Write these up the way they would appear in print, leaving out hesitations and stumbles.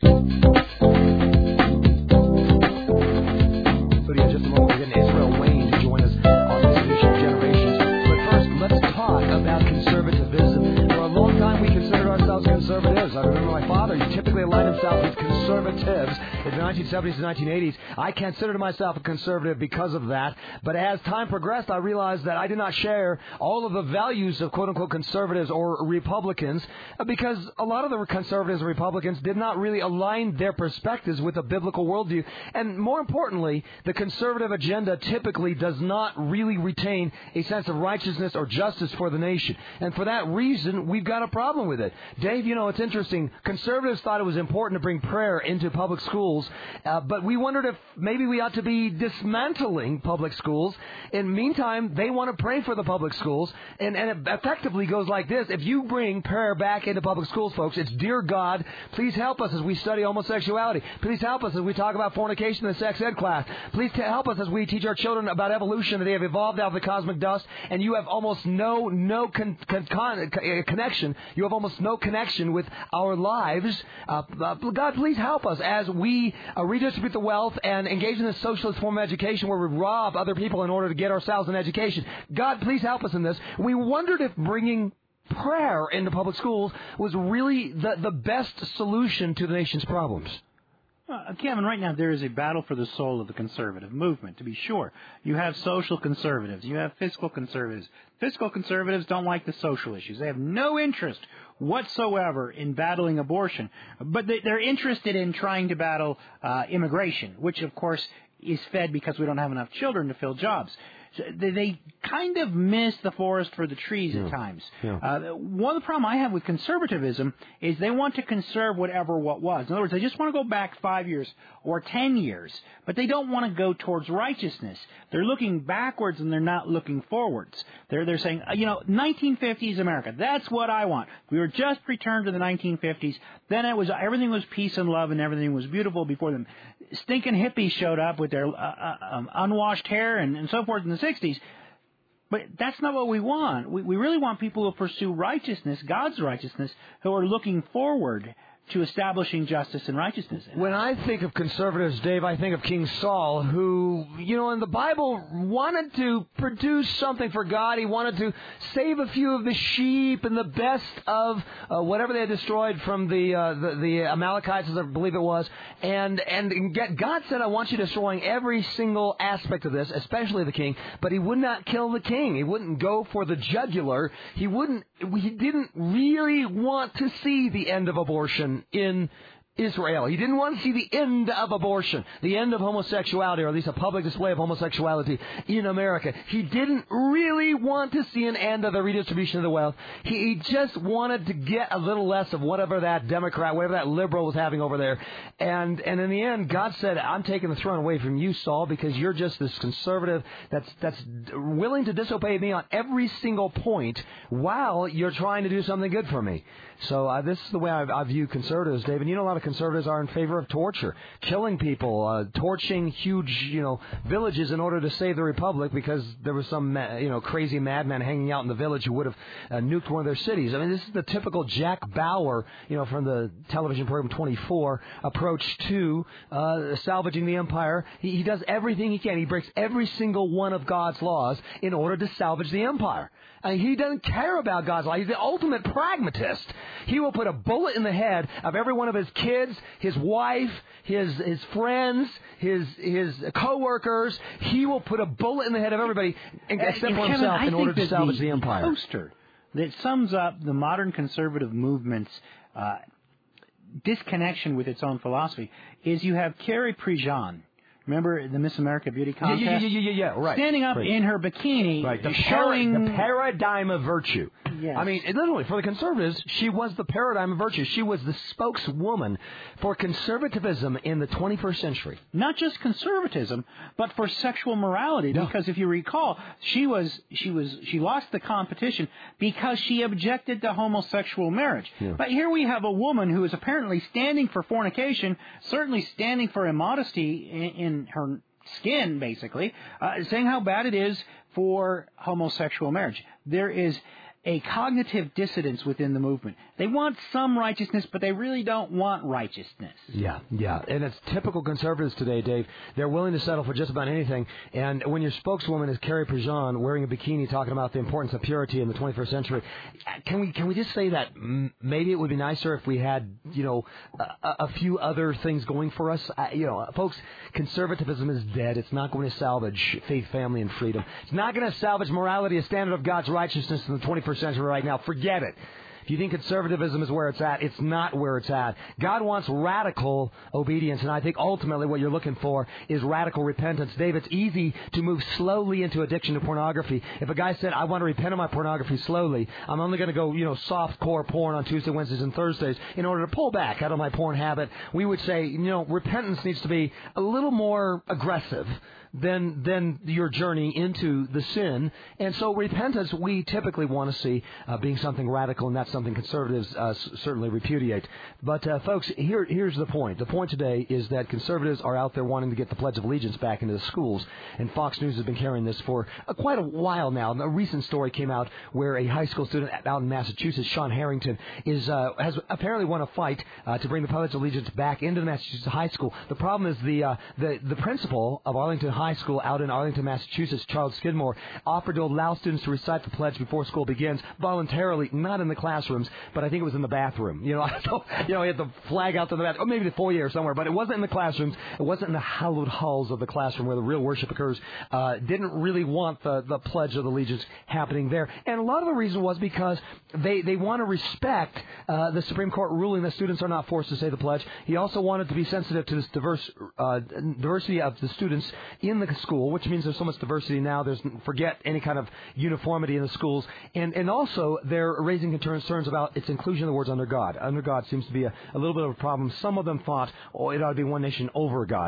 Just a moment, we're getting Israel Wayne to join us on this edition of Generations. But first, let's talk about conservatism. For a long time, we considered ourselves conservatives. I remember my father typically aligned himself with conservatives in the 1970s and 1980s. I considered myself a conservative because of that. But as time progressed, I realized that I did not share all of the values of quote-unquote conservatives or Republicans because a lot of the conservatives and Republicans did not really align their perspectives with a biblical worldview. And more importantly, the conservative agenda typically does not really retain a sense of righteousness or justice for the nation. And for that reason, we've got a problem with it. Dave, it's interesting. Conservatives thought it was important to bring prayer into public schools, but we wondered if maybe we ought to be dismantling public schools. In the meantime, they want to pray for the public schools, and it effectively goes like this. If you bring prayer back into public schools, folks, it's, Dear God, please help us as we study homosexuality. Please help us as we talk about fornication in the sex ed class. Please help us as we teach our children about evolution, that they have evolved out of the cosmic dust, and you have almost no connection. You have almost no connection with our lives. God, please help us as we redistribute the wealth and engage in this socialist form of education where we rob other people in order to get ourselves an education. God, please help us in this. We wondered if bringing prayer into public schools was really the best solution to the nation's problems. Kevin, right now there is a battle for the soul of the conservative movement, to be sure. You have social conservatives. You have fiscal conservatives. Fiscal conservatives don't like the social issues. They have no interest whatsoever in battling abortion. But they're interested in trying to battle immigration, which, of course, is fed because we don't have enough children to fill jobs. So they kind of miss the forest for the trees at times. Yeah. One of the problems I have with conservatism is they want to conserve what was. In other words, they just want to go back 5 years or 10 years, but they don't want to go towards righteousness. They're looking backwards and they're not looking forwards. They're saying, 1950s America, that's what I want. We were just returned to the 1950s. Then everything was peace and love and everything was beautiful before them. Stinking hippies showed up with their unwashed hair and so forth in the 60s. But that's not what we want. We really want people who pursue righteousness, God's righteousness, who are looking forward to establishing justice and righteousness. When I think of conservatives, Dave, I think of King Saul, who, in the Bible wanted to produce something for God. He wanted to save a few of the sheep and the best of whatever they had destroyed from the Amalekites, as I believe it was. And God said, I want you destroying every single aspect of this, especially the king. But he would not kill the king. He wouldn't go for the jugular. He didn't really want to see the end of abortion in Israel. He didn't want to see the end of abortion, the end of homosexuality, or at least a public display of homosexuality in America. He didn't really want to see an end of the redistribution of the wealth. He just wanted to get a little less of whatever that Democrat, whatever that liberal was having over there. And in the end, God said, I'm taking the throne away from you, Saul, because you're just this conservative that's willing to disobey me on every single point while you're trying to do something good for me. So this is the way I view conservatives, Dave. And a lot of conservatives are in favor of torture, killing people, torching huge, villages in order to save the republic because there was some, crazy madman hanging out in the village who would have nuked one of their cities. I mean, this is the typical Jack Bauer, from the television program 24 approach to salvaging the empire. He does everything he can. He breaks every single one of God's laws in order to salvage the empire. He doesn't care about God's law. He's the ultimate pragmatist. He will put a bullet in the head of every one of his kids, his wife, his friends, his co-workers. He will put a bullet in the head of everybody except for himself in order to salvage the empire. The poster that sums up the modern conservative movement's disconnection with its own philosophy is you have Carrie Prejean. Remember the Miss America Beauty Contest? Yeah, right. Standing up in her bikini, right. The paradigm of virtue. Yes. I mean, literally, for the conservatives, she was the paradigm of virtue. She was the spokeswoman for conservatism in the 21st century. Not just conservatism, but for sexual morality. No. Because if you recall, she lost the competition because she objected to homosexual marriage. Yeah. But here we have a woman who is apparently standing for fornication, certainly standing for immodesty in her skin, basically, saying how bad it is for homosexual marriage. There is a cognitive dissonance within the movement. They want some righteousness, but they really don't want righteousness. Yeah. And it's typical conservatives today, Dave. They're willing to settle for just about anything. And when your spokeswoman is Carrie Prejean wearing a bikini talking about the importance of purity in the 21st century, can we just say that maybe it would be nicer if we had, a few other things going for us? Folks, conservatism is dead. It's not going to salvage faith, family, and freedom. It's not going to salvage morality, a standard of God's righteousness in the 21st century right now. Forget it. If you think conservatism is where it's at, it's not where it's at. God wants radical obedience, and I think ultimately what you're looking for is radical repentance. Dave, it's easy to move slowly into addiction to pornography. If a guy said, I want to repent of my pornography slowly, I'm only going to go, soft-core porn on Tuesday, Wednesdays, and Thursdays in order to pull back out of my porn habit, we would say, repentance needs to be a little more aggressive than your journey into the sin. And so repentance, we typically want to see being something radical, and that's something conservatives certainly repudiate. But, folks, here's the point. The point today is that conservatives are out there wanting to get the Pledge of Allegiance back into the schools, and Fox News has been carrying this for quite a while now. And a recent story came out where a high school student out in Massachusetts, Sean Harrington, has apparently won a fight to bring the Pledge of Allegiance back into the Massachusetts high school. The problem is the principal of Arlington High School out in Arlington, Massachusetts, Charles Skidmore, offered to allow students to recite the pledge before school begins voluntarily, not in the classrooms, but I think it was in the bathroom. He had the flag out in the bathroom, or maybe the foyer or somewhere, but it wasn't in the classrooms. It wasn't in the hallowed halls of the classroom where the real worship occurs. Didn't really want the Pledge of Allegiance happening there. And a lot of the reason was because they want to respect the Supreme Court ruling that students are not forced to say the pledge. He also wanted to be sensitive to this diversity of the students in the school, which means there's so much diversity now. Forget any kind of uniformity in the schools. And also, they're raising concerns about its inclusion of the words under God. Under God seems to be a little bit of a problem. Some of them thought, it ought to be one nation over God.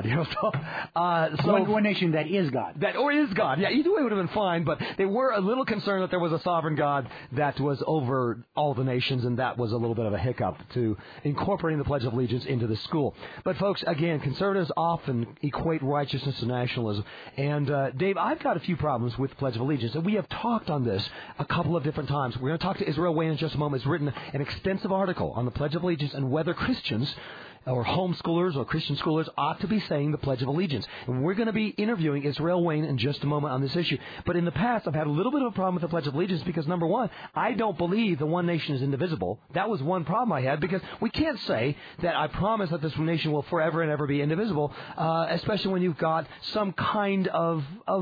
One nation that is God. Or is God. Yeah, either way would have been fine, but they were a little concerned that there was a sovereign God that was over all the nations, and that was a little bit of a hiccup to incorporating the Pledge of Allegiance into the school. But, folks, again, conservatives often equate righteousness to nationalism. And, Dave, I've got a few problems with the Pledge of Allegiance, and we have talked on this a couple of different times. We're going to talk to Israel Wayne in just a moment. He's written an extensive article on the Pledge of Allegiance and whether Christians or homeschoolers or Christian schoolers ought to be saying the Pledge of Allegiance. And we're going to be interviewing Israel Wayne in just a moment on this issue. But in the past, I've had a little bit of a problem with the Pledge of Allegiance because, number one, I don't believe the one nation is indivisible. That was one problem I had because we can't say that I promise that this nation will forever and ever be indivisible, especially when you've got some kind of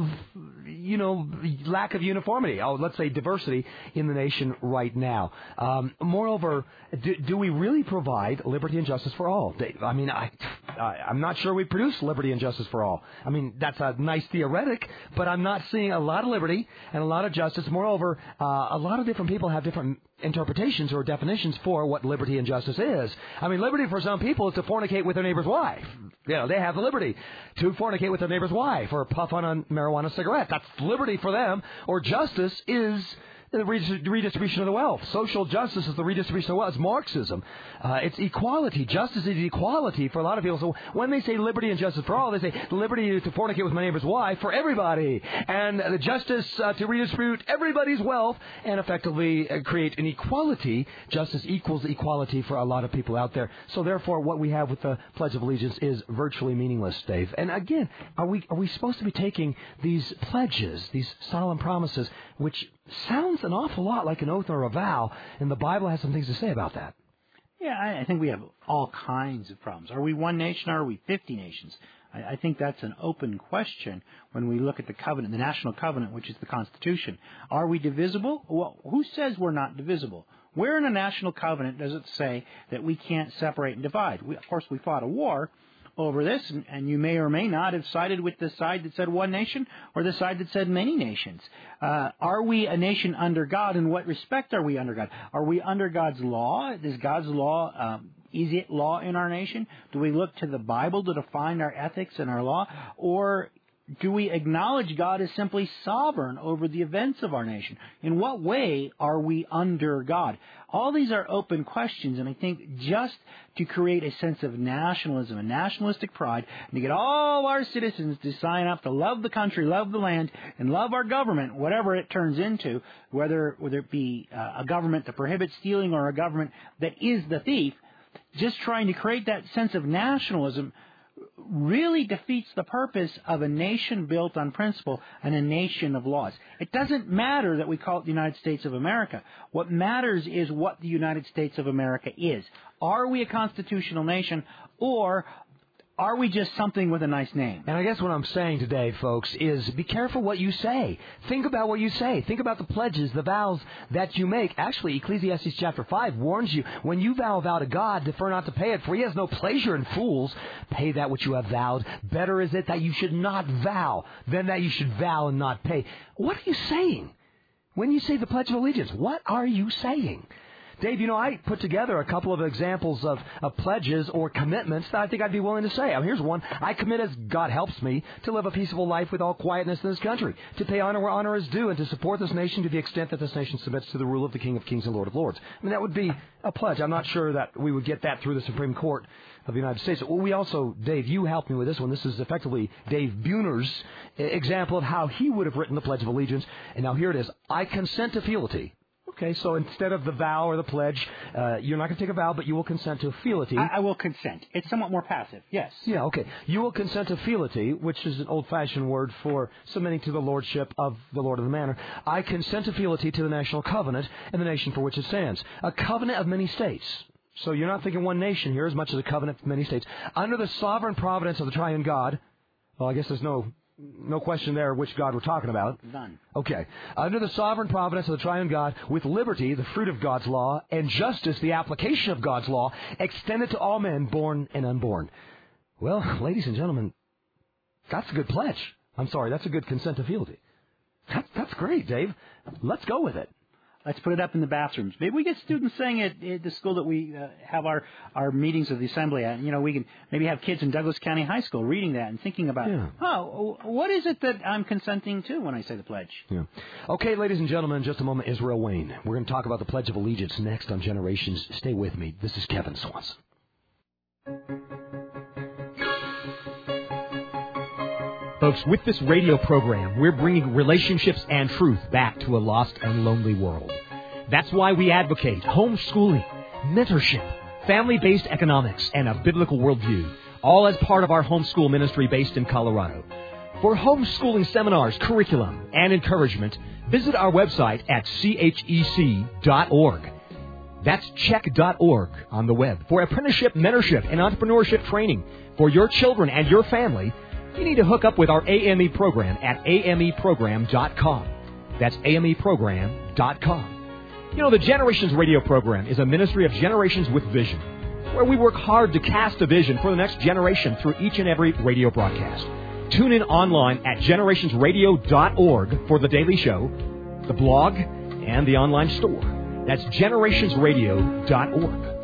lack of uniformity, let's say diversity in the nation right now. Moreover, do we really provide liberty and justice for all? I mean, I'm not sure we produce liberty and justice for all. I mean, that's a nice theoretic, but I'm not seeing a lot of liberty and a lot of justice. Moreover, a lot of different people have different interpretations or definitions for what liberty and justice is. I mean, liberty for some people is to fornicate with their neighbor's wife. They have the liberty to fornicate with their neighbor's wife or puff on a marijuana cigarette. That's liberty for them. Or justice is the redistribution of the wealth. Social justice is the redistribution of wealth. It's Marxism. It's equality. Justice is equality for a lot of people. So when they say liberty and justice for all, they say liberty to fornicate with my neighbor's wife for everybody, and the justice to redistribute everybody's wealth and effectively create an equality. Justice equals equality for a lot of people out there. So therefore, what we have with the Pledge of Allegiance is virtually meaningless, Dave. And again, are we supposed to be taking these pledges, these solemn promises, which sounds an awful lot like an oath or a vow, and the Bible has some things to say about that. Yeah, I think we have all kinds of problems. Are we one nation or are we 50 nations? I think that's an open question when we look at the covenant, the national covenant, which is the Constitution. Are we divisible? Well, who says we're not divisible? Where in a national covenant does it say that we can't separate and divide? Of course, we fought a war over this, and you may or may not have sided with the side that said one nation or the side that said many nations. Are we a nation under God? In what respect are we under God? Are we under God's law? Is God's law, is it law in our nation? Do we look to the Bible to define our ethics and our law? Or do we acknowledge God is simply sovereign over the events of our nation? In what way are we under God? All these are open questions, and I think just to create a sense of nationalism and nationalistic pride, and to get all our citizens to sign up to love the country, love the land, and love our government, whatever it turns into, whether it be a government that prohibits stealing or a government that is the thief, just trying to create that sense of nationalism really defeats the purpose of a nation built on principle and a nation of laws. It doesn't matter that we call it the United States of America. What matters is what the United States of America is. Are we a constitutional nation, or are we just something with a nice name? And I guess what I'm saying today, folks, is be careful what you say. Think about what you say. Think about the pledges, the vows that you make. Actually, Ecclesiastes chapter 5 warns you, when you vow a vow to God, defer not to pay it, for he has no pleasure in fools. Pay that which you have vowed. Better is it that you should not vow than that you should vow and not pay. What are you saying when you say the Pledge of Allegiance? What are you saying? Dave, I put together a couple of examples of pledges or commitments that I think I'd be willing to say. Here's one. I commit, as God helps me, to live a peaceable life with all quietness in this country, to pay honor where honor is due, and to support this nation to the extent that this nation submits to the rule of the King of Kings and Lord of Lords. That would be a pledge. I'm not sure that we would get that through the Supreme Court of the United States. We also, Dave, you helped me with this one. This is effectively Dave Buhner's example of how he would have written the Pledge of Allegiance. And now here it is. I consent to fealty. Okay, so instead of the vow or the pledge, you're not going to take a vow, but you will consent to fealty. I will consent. It's somewhat more passive, yes. Yeah, okay. You will consent to fealty, which is an old-fashioned word for submitting to the lordship of the Lord of the Manor. I consent to fealty to the national covenant and the nation for which it stands. A covenant of many states. So you're not thinking one nation here as much as a covenant of many states. Under the sovereign providence of the triune God, well, I guess there's no question there which God we're talking about. None. Okay. Under the sovereign providence of the triune God, with liberty, the fruit of God's law, and justice, the application of God's law, extended to all men, born and unborn. Well, ladies and gentlemen, that's a good pledge. I'm sorry, that's a good consent to fealty. That's great, Dave. Let's go with it. Let's put it up in the bathrooms. Maybe we get students saying it at the school that we have our meetings of the assembly at. We can maybe have kids in Douglas County High School reading that and thinking about, what is it that I'm consenting to when I say the pledge? Yeah. Okay, ladies and gentlemen, in just a moment, Israel Wayne. We're going to talk about the Pledge of Allegiance next on Generations. Stay with me. This is Kevin Swanson. Folks, with this radio program, we're bringing relationships and truth back to a lost and lonely world. That's why we advocate homeschooling, mentorship, family-based economics, and a biblical worldview, all as part of our homeschool ministry based in Colorado. For homeschooling seminars, curriculum, and encouragement, visit our website at chec.org. That's check.org on the web. For apprenticeship, mentorship, and entrepreneurship training for your children and your family, you need to hook up with our AME program at ameprogram.com. That's ameprogram.com. The Generations radio program is a ministry of Generations with Vision, where we work hard to cast a vision for the next generation through each and every radio broadcast. Tune in online at generationsradio.org for the daily show, the blog, and the online store. That's generationsradio.org.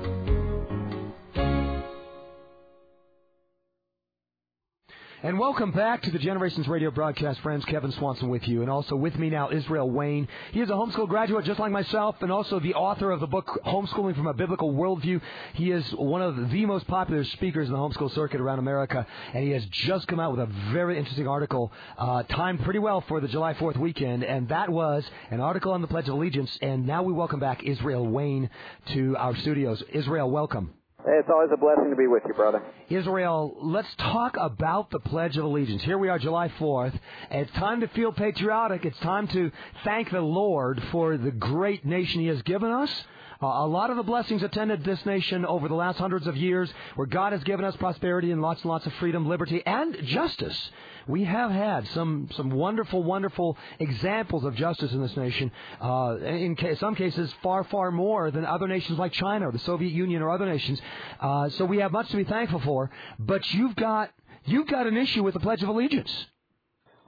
And welcome back to the Generations Radio broadcast, friends. Kevin Swanson with you. And also with me now, Israel Wayne. He is a homeschool graduate just like myself, and also the author of the book, Homeschooling from a Biblical Worldview. He is one of the most popular speakers in the homeschool circuit around America, and he has just come out with a very interesting article, timed pretty well for the July 4th weekend, and that was an article on the Pledge of Allegiance. And now we welcome back Israel Wayne to our studios. Israel, welcome. Hey, it's always a blessing to be with you, brother. Israel, let's talk about the Pledge of Allegiance. Here we are, July 4th. It's time to feel patriotic. It's time to thank the Lord for the great nation He has given us. A lot of the blessings attended this nation over the last hundreds of years, where God has given us prosperity and lots of freedom, liberty, and justice. We have had some wonderful, wonderful examples of justice in this nation. In some cases, far, far more than other nations like China or the Soviet Union or other nations. So we have much to be thankful for. But you've got an issue with the Pledge of Allegiance.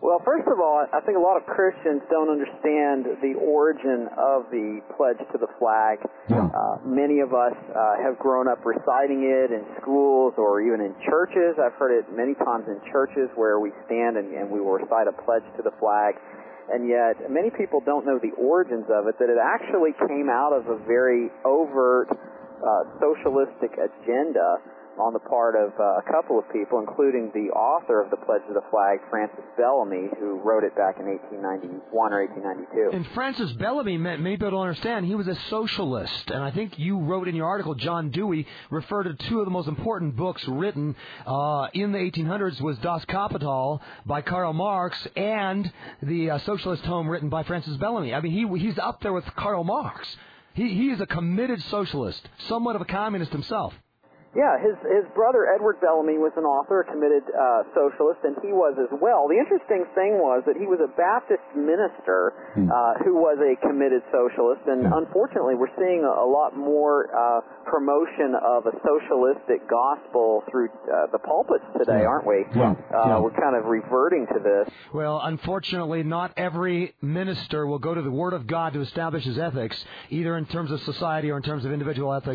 Well, first of all, I think a lot of Christians don't understand the origin of the pledge to the flag. Yeah. Many of us have grown up reciting it in schools or even in churches. I've heard it many times in churches where we stand and we will recite a pledge to the flag. And yet, many people don't know the origins of it, that it actually came out of a very overt socialistic agenda on the part of a couple of people, including the author of the Pledge to the Flag, Francis Bellamy, who wrote it back in 1891 or 1892. And Francis Bellamy, many people don't understand, he was a socialist. And I think you wrote in your article, John Dewey referred to two of the most important books written in the 1800s was Das Kapital by Karl Marx and the Socialist Home written by Francis Bellamy. I mean, he's up there with Karl Marx. He is a committed socialist, somewhat of a communist himself. Yeah, his brother Edward Bellamy was an author, a committed socialist, and he was as well. The interesting thing was that he was a Baptist minister who was a committed socialist, and unfortunately we're seeing a lot more promotion of a socialistic gospel through the pulpits today, aren't we? We're kind of reverting to this. Well, unfortunately, not every minister will go to the Word of God to establish his ethics, either in terms of society or in terms of individual ethics.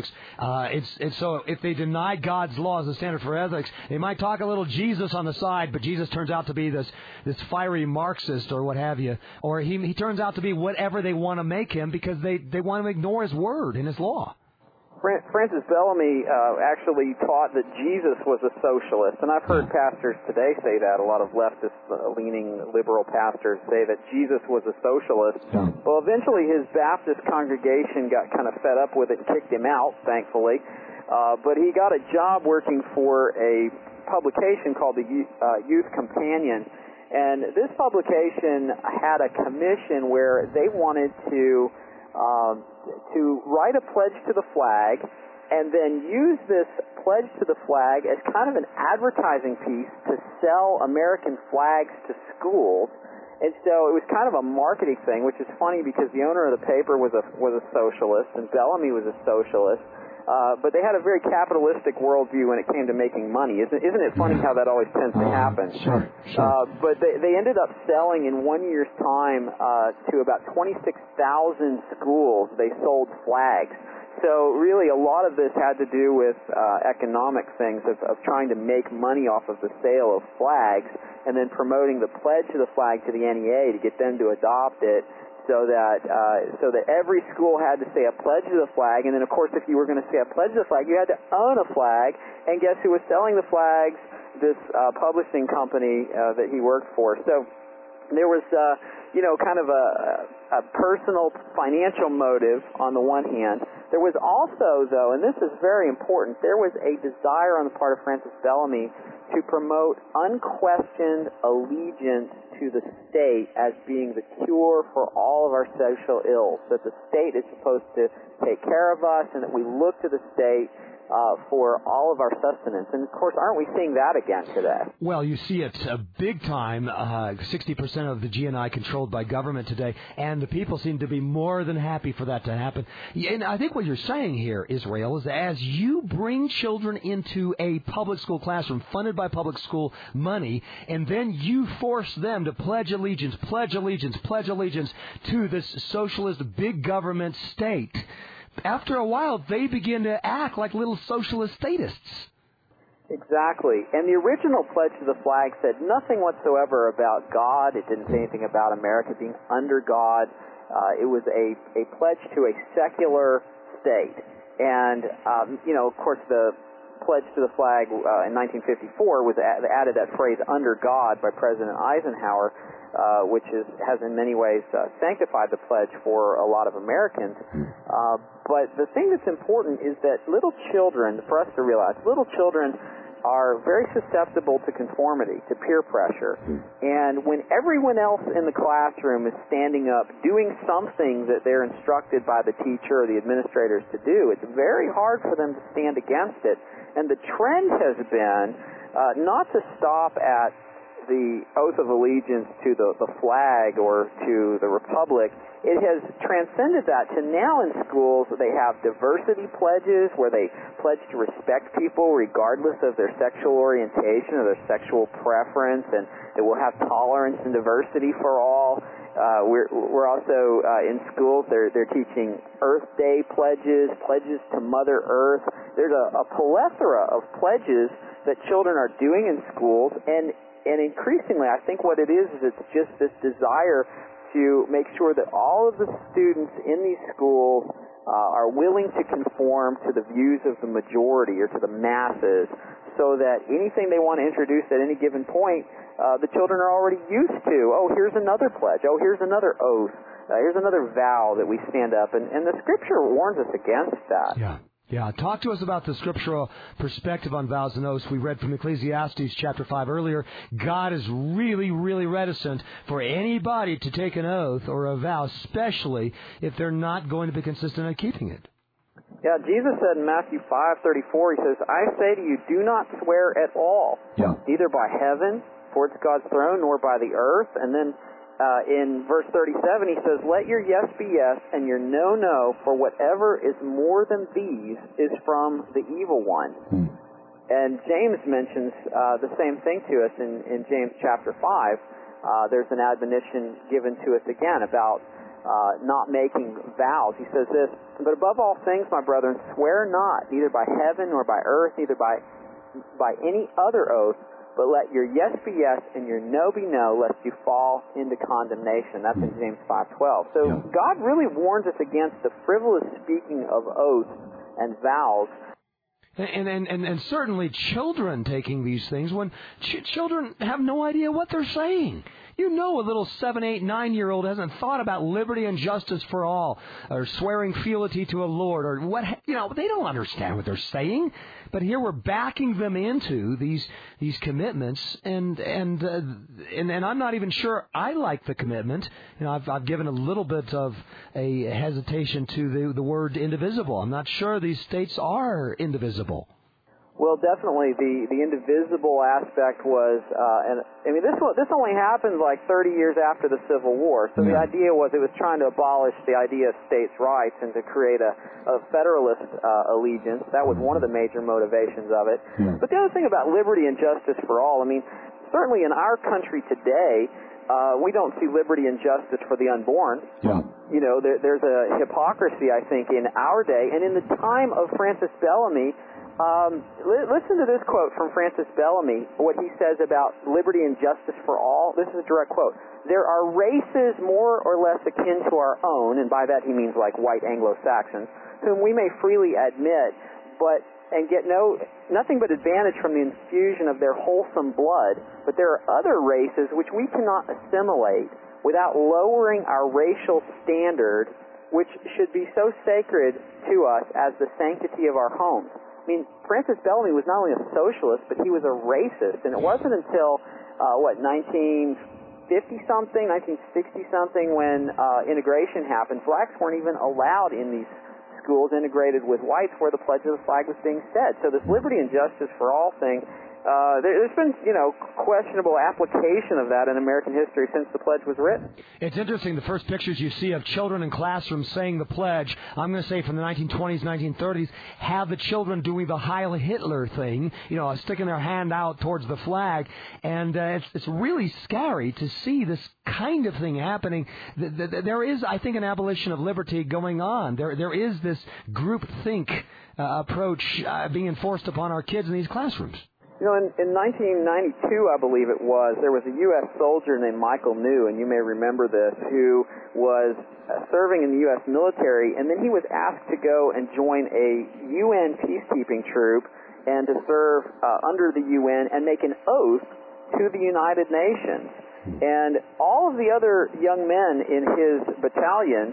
So if they deny God's law as a standard for ethics, they might talk a little Jesus on the side, but Jesus turns out to be this fiery Marxist or what have you, or he turns out to be whatever they want to make him because they want to ignore his word and his law. Francis Bellamy actually taught that Jesus was a socialist, and I've heard pastors today say that. A lot of leftist-leaning liberal pastors say that Jesus was a socialist. Well, eventually his Baptist congregation got kind of fed up with it and kicked him out, thankfully. But he got a job working for a publication called the Youth Companion, and this publication had a commission where they wanted to write a pledge to the flag and then use this pledge to the flag as kind of an advertising piece to sell American flags to schools. And so it was kind of a marketing thing, which is funny because the owner of the paper was a socialist and Bellamy was a socialist. But they had a very capitalistic worldview when it came to making money. Isn't it funny how that always tends to happen? Sure. But they ended up selling in 1 year's time to about 26,000 schools. They sold flags. So really a lot of this had to do with economic things of trying to make money off of the sale of flags and then promoting the pledge to the flag to the NEA to get them to adopt it. So that every school had to say a pledge to the flag, and then of course if you were going to say a pledge to the flag, you had to own a flag. And guess who was selling the flags? This publishing company that he worked for. So there was kind of a personal financial motive on the one hand. There was also, though, and this is very important, there was a desire on the part of Francis Bellamy to promote unquestioned allegiance to the state as being the cure for all of our social ills, that the state is supposed to take care of us and that we look to the state for all of our sustenance. And, of course, aren't we seeing that again today? Well, you see it big time, 60% of the GNI controlled by government today, and the people seem to be more than happy for that to happen. And I think what you're saying here, Israel, is as you bring children into a public school classroom funded by public school money, and then you force them to pledge allegiance to this socialist big government state, after a while, they begin to act like little socialist statists. Exactly. And the original pledge to the flag said nothing whatsoever about God. It didn't say anything about America being under God. It was a pledge to a secular state. And, of course, the pledge to the flag in 1954 was added that phrase, under God, by President Eisenhower, which has in many ways sanctified the pledge for a lot of Americans. But the thing that's important is that little children, for us to realize, little children are very susceptible to conformity, to peer pressure. And when everyone else in the classroom is standing up, doing something that they're instructed by the teacher or the administrators to do, it's very hard for them to stand against it. And the trend has been not to stop at the oath of allegiance to the flag or to the republic, it has transcended that to now in schools they have diversity pledges where they pledge to respect people regardless of their sexual orientation or their sexual preference, and it will have tolerance and diversity for all. We're also in schools they're teaching Earth Day pledges to Mother Earth. There's a plethora of pledges that children are doing in schools, and increasingly I think what it is it's just this desire to make sure that all of the students in these schools are willing to conform to the views of the majority or to the masses, so that anything they want to introduce at any given point, the children are already used to. Oh, here's another pledge. Oh, here's another oath. Here's another vow that we stand up. And the Scripture warns us against that. Yeah. Talk to us about the scriptural perspective on vows and oaths. We read from Ecclesiastes chapter 5 earlier. God is really, really reticent for anybody to take an oath or a vow, especially if they're not going to be consistent in keeping it. Yeah, Jesus said in Matthew 5:34, he says, I say to you, do not swear at all, either by heaven, for it's God's throne, nor by the earth. And then in verse 37, he says, let your yes be yes, and your no, no, for whatever is more than these is from the evil one. And James mentions the same thing to us in James chapter 5. There's an admonition given to us again about not making vows. He says this, but above all things, my brethren, swear not, neither by heaven, nor by earth, neither by any other oath, but let your yes be yes and your no be no, lest you fall into condemnation. That's in James 5:12. So God really warns us against the frivolous speaking of oaths and vows. And certainly children taking these things when children have no idea what they're saying. You know, a little 7, 8, 9-year-old hasn't thought about liberty and justice for all, or swearing fealty to a lord, or what. They don't understand what they're saying. But here we're backing them into these commitments, and I'm not even sure I like the commitment. I've given a little bit of a hesitation to the word indivisible. I'm not sure these states are indivisible. Well, definitely the indivisible aspect was, this only happened like 30 years after the Civil War. So the idea was it was trying to abolish the idea of states' rights and to create a federalist allegiance. That was one of the major motivations of it. But the other thing about liberty and justice for all, certainly in our country today, we don't see liberty and justice for the unborn. There's a hypocrisy, I think, in our day. And in the time of Francis Bellamy, listen to this quote from Francis Bellamy, what he says about liberty and justice for all. This is a direct quote. There are races more or less akin to our own, and by that he means like white Anglo-Saxons, whom we may freely admit, and get nothing but advantage from the infusion of their wholesome blood. But there are other races which we cannot assimilate without lowering our racial standard, which should be so sacred to us as the sanctity of our homes. Francis Bellamy was not only a socialist, but he was a racist. And it wasn't until, 1950-something, 1960-something, when integration happened, blacks weren't even allowed in these schools integrated with whites where the Pledge of the Flag was being said. So this liberty and justice for all thing, there's been, questionable application of that in American history since the Pledge was written. It's interesting, the first pictures you see of children in classrooms saying the Pledge, I'm going to say from the 1920s, 1930s, have the children doing the Heil Hitler thing, sticking their hand out towards the flag. And it's really scary to see this kind of thing happening. There is, I think, an abolition of liberty going on. There is this groupthink approach being enforced upon our kids in these classrooms. In 1992, I believe it was, there was a U.S. soldier named Michael New, and you may remember this, who was serving in the U.S. military, and then he was asked to go and join a UN peacekeeping troop and to serve under the UN and make an oath to the United Nations. And all of the other young men in his battalion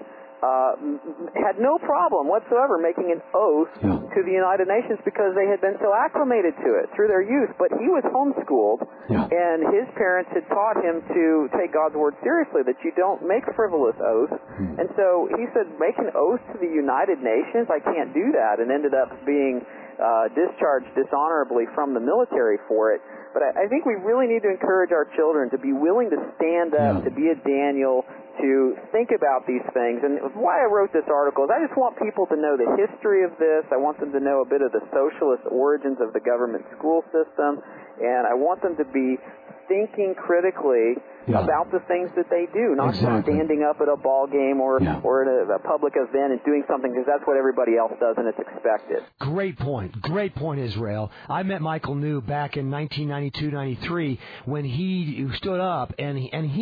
had no problem whatsoever making an oath to the United Nations because they had been so acclimated to it through their youth. But he was homeschooled, and his parents had taught him to take God's word seriously, that you don't make frivolous oaths. And so he said, make an oath to the United Nations? I can't do that, and ended up being discharged dishonorably from the military for it. But I think we really need to encourage our children to be willing to stand up, to be a Daniel, to think about these things. And why I wrote this article is I just want people to know the history of this. I want them to know a bit of the socialist origins of the government school system. And I want them to be thinking critically about the things that they do, not just standing up at a ball game or at a public event and doing something because that's what everybody else does and it's expected. Great point, Israel. I met Michael New back in 1992-93 when he stood up and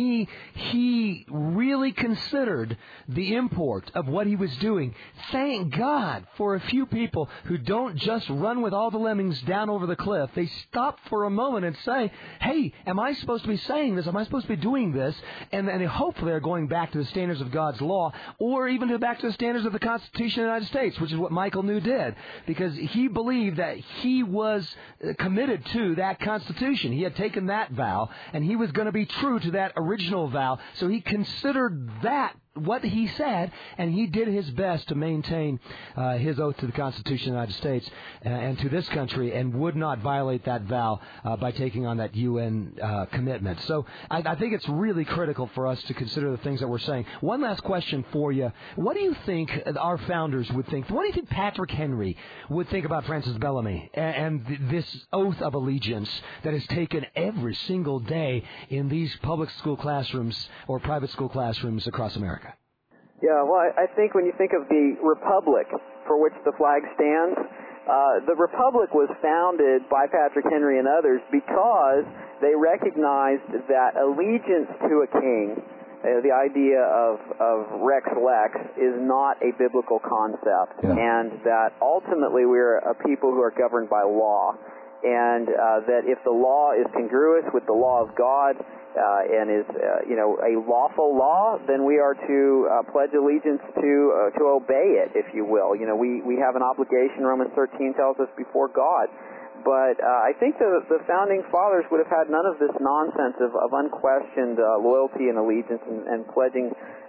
he really considered the import of what he was doing. Thank God for a few people who don't just run with all the lemmings down over the cliff. They stop for a moment and say, hey, am I supposed to be saying this? Am I supposed to be doing this? And hopefully they're going back to the standards of God's law or even back to the standards of the Constitution of the United States, which is what Michael New did, because he believed that he was committed to that Constitution. He had taken that vow, and he was going to be true to that original vow, so he considered that what he said, and he did his best to maintain his oath to the Constitution of the United States and to this country, and would not violate that vow by taking on that UN commitment. So I think it's really critical for us to consider the things that we're saying. One last question for you. What do you think our founders would think? What do you think Patrick Henry would think about Francis Bellamy and this oath of allegiance that is taken every single day in these public school classrooms or private school classrooms across America? Yeah, well, I think when you think of the republic for which the flag stands, the republic was founded by Patrick Henry and others because they recognized that allegiance to a king, the idea of Rex Lex, is not a biblical concept, and that ultimately we're a people who are governed by law, and that if the law is congruous with the law of God, and is a lawful law, then we are to pledge allegiance to obey it, if you will. We have an obligation. Romans 13 tells us before God. But I think the founding fathers would have had none of this nonsense of unquestioned loyalty and allegiance and pledging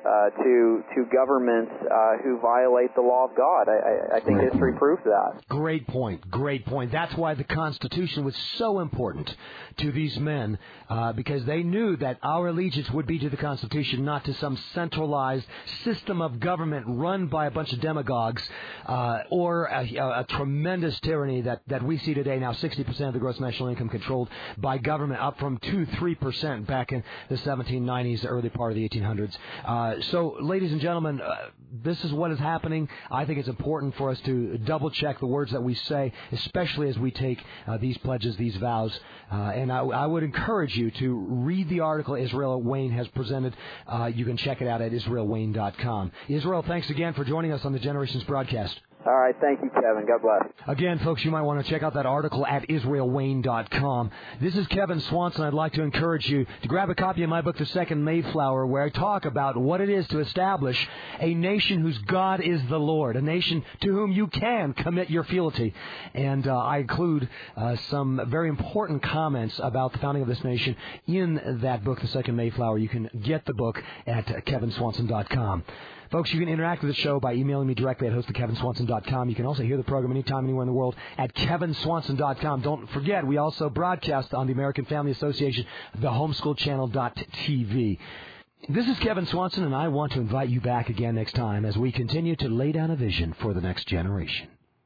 to governments who violate the law of God. I think history proves that. Great point. That's why the Constitution was so important to these men, because they knew that our allegiance would be to the Constitution, not to some centralized system of government run by a bunch of demagogues or a tremendous tyranny that we see today. Now 60% of the gross national income controlled by government, up from 2-3% back in the 1790s, the early part of the 1800s. So, ladies and gentlemen, this is what is happening. I think it's important for us to double-check the words that we say, especially as we take these pledges, these vows. And I would encourage you to read the article Israel Wayne has presented. You can check it out at IsraelWayne.com. Israel, thanks again for joining us on the Generations broadcast. All right. Thank you, Kevin. God bless. Again, folks, you might want to check out that article at IsraelWayne.com. This is Kevin Swanson. I'd like to encourage you to grab a copy of my book, The Second Mayflower, where I talk about what it is to establish a nation whose God is the Lord, a nation to whom you can commit your fealty. And I include some very important comments about the founding of this nation in that book, The Second Mayflower. You can get the book at kevinswanson.com. Folks, you can interact with the show by emailing me directly at host@kevinswanson.com. You can also hear the program anytime, anywhere in the world at kevinswanson.com. Don't forget, we also broadcast on the American Family Association, the homeschoolchannel.tv. This is Kevin Swanson, and I want to invite you back again next time as we continue to lay down a vision for the next generation.